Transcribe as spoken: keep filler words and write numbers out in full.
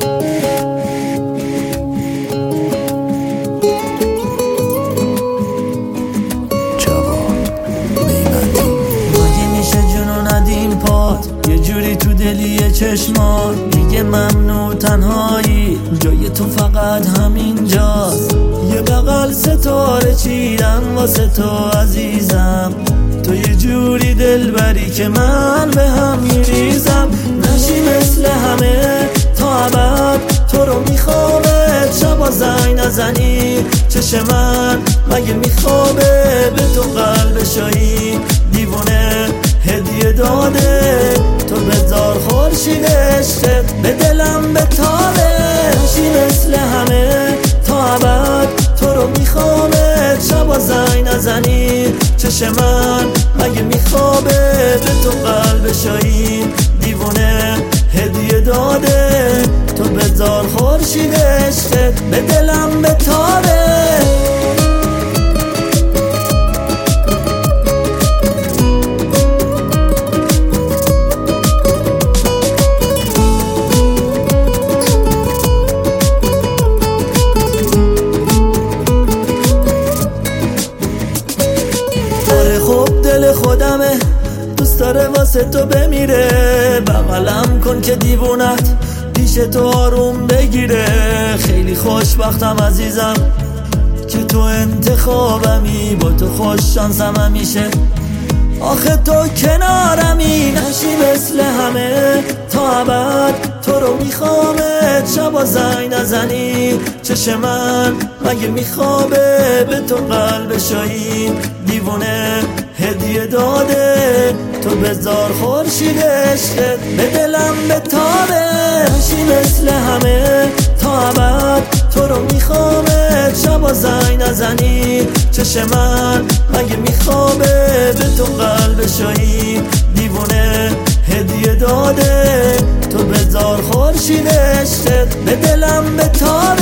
یه جوری تو دلی چشمات میگه ممنوع تنهایی، جای تو فقط همینجاست. یه بغل ستاره چیدم واسه تو عزیزم، تو یه جوری دلبری که من به هم میریزم. نشی مثل همه تا ابد، تو رو میخوامه شبا زنگ نزنی چش من مگه میخوابه به تو قلب شایی دیوونه هدیه داده. تو بذار خورشید عشقت به دلم بتابه. نشی مثل همه تا ابد، تو رو میخوامه شبا زنگ نزنی چش من مگه میخوابه به تو قلب شایی دیوونه هدیه داده. تو بذار خورشید عشقت به دلم بتابه. دل خودمه دوست داره واسه تو بمیره، بغلم کن که دیوونت پیش تو آروم بگیره. خیلی خوشبختم عزیزم که تو انتخابمی، با تو خوش شانسم همیشه آخه تو کنارمی. نشی مثل همه تا ابد، تو رو میخوامه شبا زنگ نزنی چش من مگه میخوابه به تو قلب شایی دیوونه هدیه داده. تو بذار خورشید عشقت به دلم بتابه. نشی مثل همه تا ابد، تو رو میخوامه شبا زنگ نزنی چش من مگه میخوابه به تو قلب شایی دیوونه هدیه داده. تو بذار خورشید عشقت به دلم بتابه.